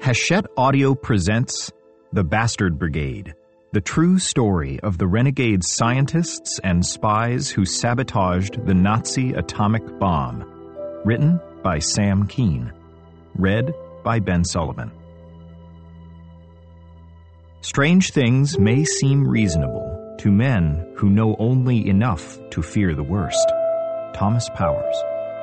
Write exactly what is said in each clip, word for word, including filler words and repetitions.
Hachette Audio presents The Bastard Brigade, the true story of the renegade scientists and spies who sabotaged the Nazi atomic bomb. Written by Sam Keane. Read by Ben Sullivan. Strange things may seem reasonable to men who know only enough to fear the worst. Thomas Powers.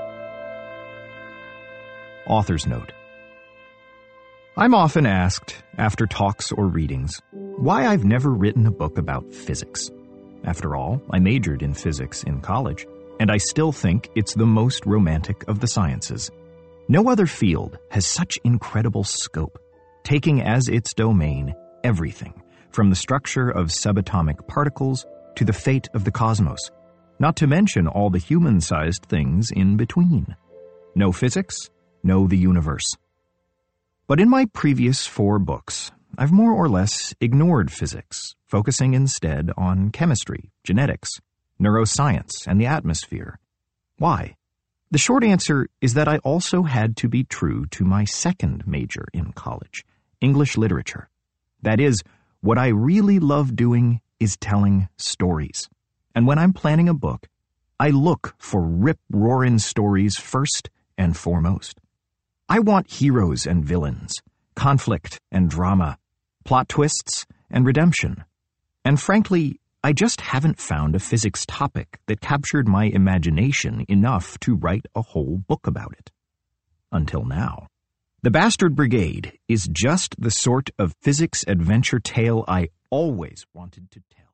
Author's note. I'm often asked, after talks or readings, why I've never written a book about physics. After all, I majored in physics in college, and I still think it's the most romantic of the sciences. No other field has such incredible scope, taking as its domain everything, from the structure of subatomic particles to the fate of the cosmos, not to mention all the human-sized things in between. No physics, no the universe. But in my previous four books, I've more or less ignored physics, focusing instead on chemistry, genetics, neuroscience, and the atmosphere. Why? The short answer is that I also had to be true to my second major in college, English literature. That is, what I really love doing is telling stories. And when I'm planning a book, I look for rip-roarin' stories first and foremost. I want heroes and villains, conflict and drama, plot twists and redemption. And frankly, I just haven't found a physics topic that captured my imagination enough to write a whole book about it. Until now. The Bastard Brigade is just the sort of physics adventure tale I always wanted to tell.